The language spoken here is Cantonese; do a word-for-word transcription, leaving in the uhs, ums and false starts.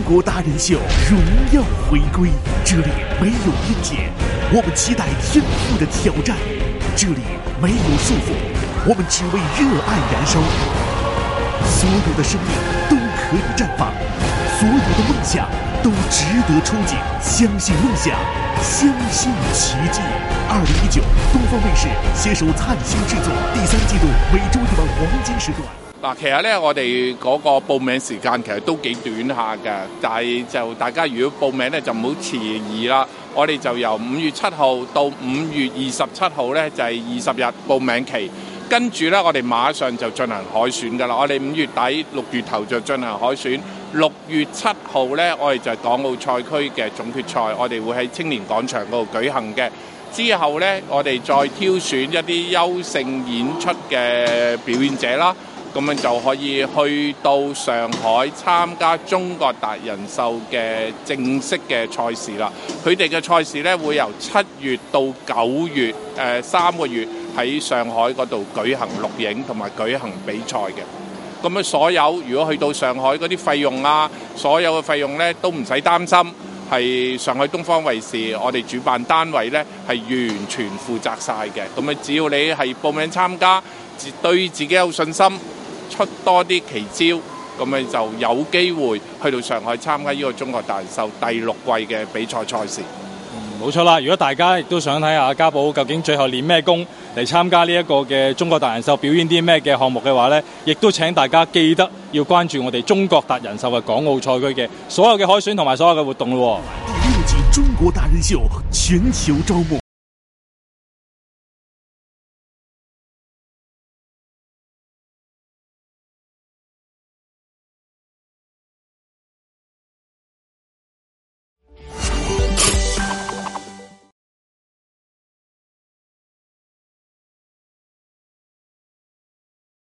国达人秀荣耀回归，这里没有边界，我们期待天赋的挑战。这里没有束缚，我们只为热爱燃烧。所有的生命都可以绽放，所有的梦想都值得憧憬。相信梦想，相信奇迹。二零一九，东方卫視携手燦星製作第三季度每周一晚黃金時段。 嗱，其實咧，我哋嗰個報名時間其實都幾短下嘅，但係就大家如果報名咧就唔好遲疑啦。我哋就由五月七號到五月二十七號咧就係二十日報名期，跟住咧我哋馬上就進行海選㗎啦。我哋五月底六月頭就進行海選，六月七號咧我哋就係港澳賽區嘅總決賽，我哋會喺青年廣場嗰度舉行嘅。之後咧我哋再挑選一啲優勝演出嘅表演者啦。咁樣就可以去到上海參加中國達人秀嘅正式嘅賽事啦。佢哋嘅賽事咧會由七月到九月，誒、呃、三個月喺上海嗰度舉行錄影同埋舉行比賽嘅。咁樣所有如果去到上海嗰啲費用啊，所有嘅費用咧都唔使擔心，係上海東方衛視我哋主辦單位咧係完全負責晒嘅。咁啊，只要你係報名參加，對自己有信心，出多啲奇招，咁咪就有機會去到上海參加呢個中國達人秀第六季嘅比賽賽事。 嗯，冇錯啦！如果大家亦都想睇下家寶究竟最後練咩功嚟參加呢一個嘅中國達人秀，表演啲咩嘅項目嘅話呢，亦都請大家記得要關注我哋中國達人秀嘅港澳賽區嘅所有嘅海選同埋所有嘅活動咯。 第六季中國達人秀全球招募。